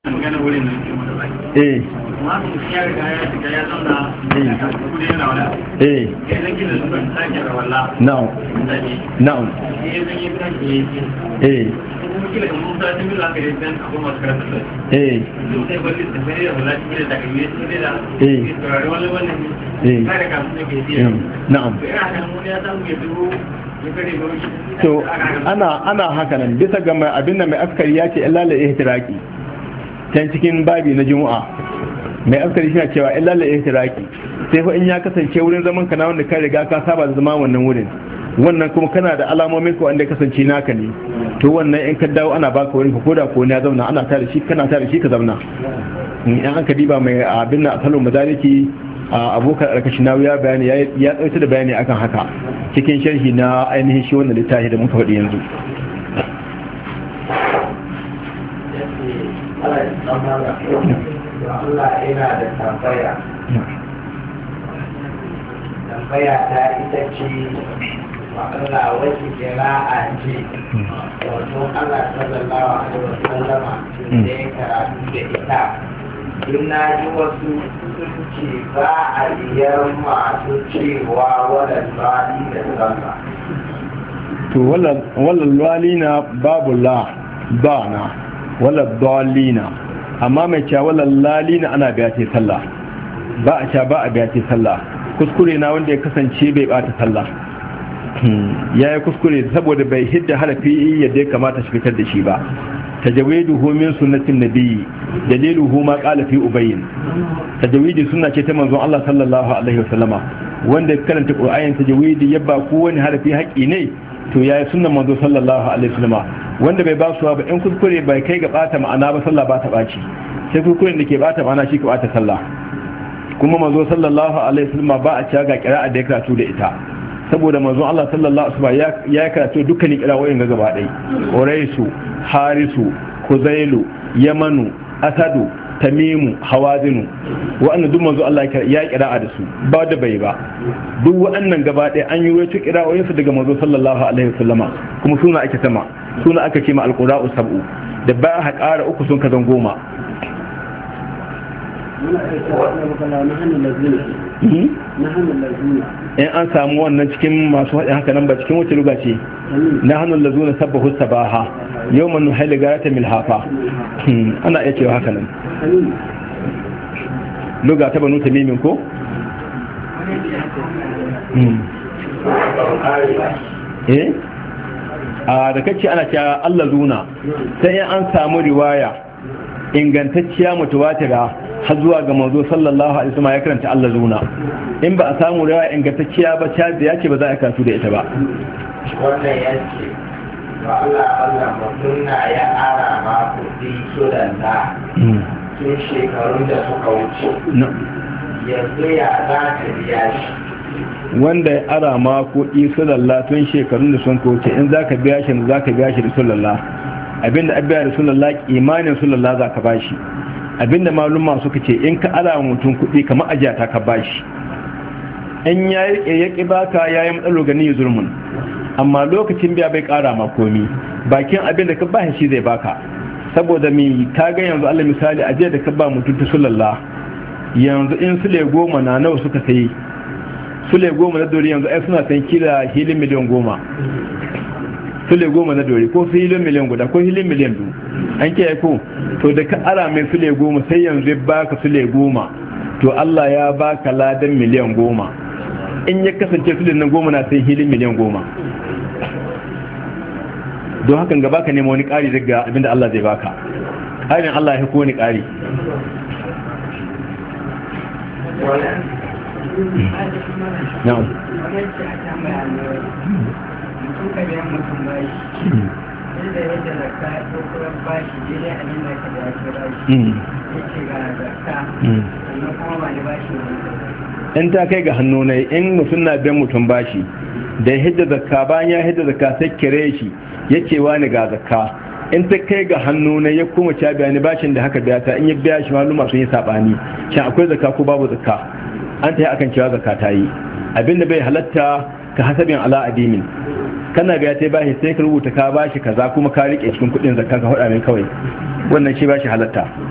magana wurin nan ke mata baki amma mutum ya riga ya shiga ya zauna da kudi yana wala kai nan gina zuban sake rawalla na'am na'am ya zan yi kan ke kuma kila kan musa ta mila aka yi zan abu masu karanta da sai bari da sai da wala cikin da kan yi sai da turare wani wannan kare kafin da ke biya na'am ina kan mun ya samu ya dubo to ana haka nan bisa ga abin da mai askari ya ce illa la ihtiraqi can cikin babi na juma'a mai askari shi na cewa illa la ihtiraqi sai fa in ya kasance wurin zaman ka na wanda ka riga ka saba da zama wannan wurin wannan kuma kana da alamomin ko wanda ya kasance naka ne to wannan in ka dawo ana baka wurin ka koda ko ne ya zauna ana tare shi kana tare shi ka zauna in an ka diba mai abin na asalin madariki abokan alkashinawi ya bayani ya tsawaita da bayani akan haka cikin sharhi na ainihin shi wannan littafi da muka faɗi yanzu. Allah yana da tambaya ta ita ce wa Allah wace kira'a ce wato Allah sallallahu alaihi wasallama da ya karatu da ita in na ji wasu sun ce ba a biyar masu cewa wadanda da sallah to wallan walina babu la ba na wallan dalina amma mai cewa wallan lalina ana biya ce sallah ba a cewa ba a biya ce sallah kuskure na wanda ya kasance bai bata sallah ya yi kuskure saboda bai hidda harafi yadda ya kamata shi fitar da shi ba tajawwiduhu min sunnatin nabiyyi daliluhu ma qala fi ubayyin tajawwidi sunna ce ta manzon Allah sallallahu alaihi wasallama wanda karanta qur'anin tajawwidi yabba ko wani harafi haƙi ne to yayi sunnan manzo sallallahu alaihi wasallama wanda bai ba su ba in kuskure bai kai ga bata ma'ana ba sallah ba ta baci sai kuskuren da ke bata ma'ana shi ka bata sallah kuma manzo sallallahu alaihi wasallama ba a cewa ga qira'a da ya karatu da ita saboda manzon Allah sallallahu alaihi wasallam ya karatu dukkanin qira'o'in ga gaba ɗaya Quraisu Harisu Kuzailu Yamanu Asadu Tamimu Hawazinu wa'annan duk manzo Allah ya qira'a da su ba da bai ba duk wa'annan gaba ɗaya an yi wato qira'o'in su daga manzo sallallahu alaihi wasallama kuma suna ake sama suna aka ce ma alqura'u sab'u da ba ha ƙara uku sun kazan goma in an samu wannan cikin masu haɗin haka nan ba cikin wace luga ce na hannun lazuna sabbahu sabaha yau manu haili garata milhafa ana iya cewa haka nan luga ta banu tamimin ko? a da kacce ana cewa Allah zuna sai an samu riwaya ingantacciya mutuwatira har zuwa ga manzo sallallahu alaihi wasallam ya karanta Allah zuna in ba a samu riwaya ingantacciya ba ta da yake ba za a karatu da ita ba wannan yace ba Allah mutum na ya ara ma kuɗi sudanda tun shekarun da suka wuce yanzu ya za ka biya shi wanda ya ara ma kuɗi sudalla tun shekarun da sun wuce in za ka biya shi za ka biya shi da sallallahu abinda abiya da sallallahu imanin sallallahu za ka bashi abinda maluma suka ce in ka ala mutum kuɗi kamar ajiyata ka bashi in ya ƙi baka ya yi matsalo gani zulmun amma lokacin biya bai ƙara ma komi bakin abinda ka bashi shi zai baka saboda mi ka ga yanzu Allah misali ajiyar da ka ba mutum ta sallallahu yanzu in sule 10 na nawa suka sayi sule 10 na dori yanzu ai suna san kila hilin miliyan 10 sule 10 na dori ko hilin miliyan guda ko hilin miliyan 2 an kiyaye ko to da ka ara mai sule 10 sai yanzu ya baka sule 10 to Allah ya baka ladan miliyan 10 in ya kasance sule nan 10 na sai hilin miliyan 10 don hakan gaba ka nemo wani ƙari daga abinda Allah zai baka ƙarin Allah ya ko wani ƙari na'am in ta kai ga hannu ne in mutum na biyan mutum bashi da ya hidda zakka bayan ya hidda zakka sai kire shi ya ce wani ga zakka in ta kai ga hannu ne ya koma ca biya ni bashin da haka biya ta in ya biya shi maluma sun yi sabani shin akwai zakka ko babu zakka an ta yi akan cewa zakka ta yi abinda bai halatta ka hasabin ala adimin kana biya ta bashi sai ka rubuta ka bashi kaza kuma ka rike cikin kudin zakka ka faɗa min kawai wannan shi bashi halatta